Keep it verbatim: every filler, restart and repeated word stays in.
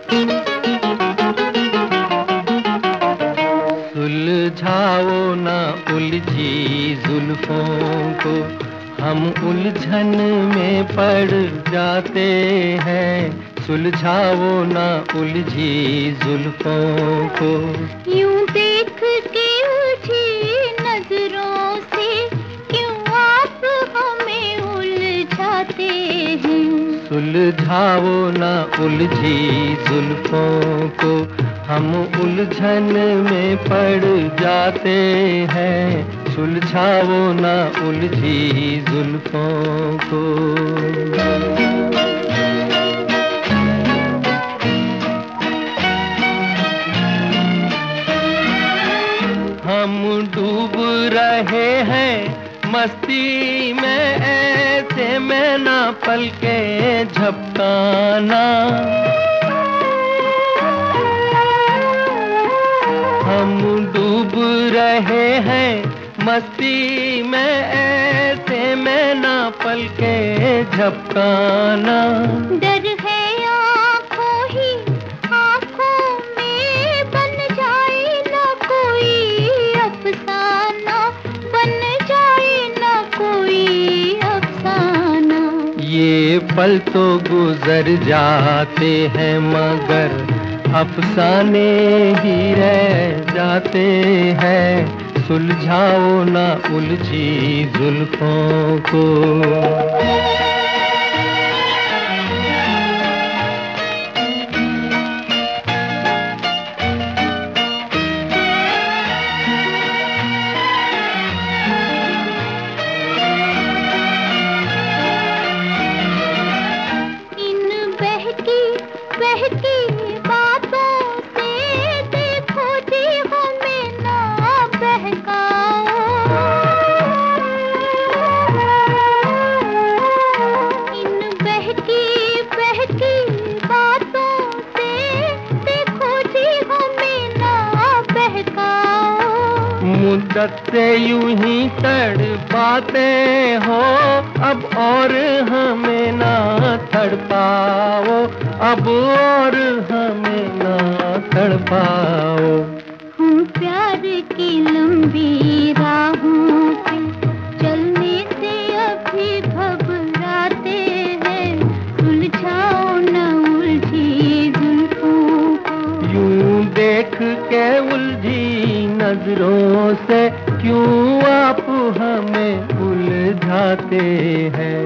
सुलझाओ ना उलझी जुल्फों को, हम उलझन में पड़ जाते हैं। सुलझाओ ना उलझी जुल्फों को। यूं देख के उलझी नजरों से क्यों आप हमें उलझाते हैं। सुलझाओ ना उलझी जुल्फों को, हम उलझन में पड़ जाते हैं। सुलझाओ ना उलझी जुल्फों को। हम डूब रहे हैं मस्ती में, ऐसे में ना पलके झपकाना। हम डूब रहे हैं मस्ती में, ऐसे में ना पलके झपकाना। डर है आँखों ही आँखों में, बन जाए ना कोई अफसाना, बन जाए ना कोई अफसाना। ये पल तो गुजर जाते हैं मगर अफसाने ही रह जाते हैं। सुलझाओ ना उलझी जुल्फों को। इन बहकी बहकी बातों से देखो जी हमें ना बहकाओ। इन बहकी बहकी बातों से देखो जी हमें ना बहकाओ। मुद्दत से यूं ही तड़पाते हो, अब और हमें ना तड़पाओ। अब और हमें ना तड़पाओ। हम प्यार की लंबी राहों पे चलने से अभी घबराते हैं। सुलझाओ ना उलझी जुल्फों को। यूं देख के उलझी नजरों से क्यों आप हमें उलझाते हैं।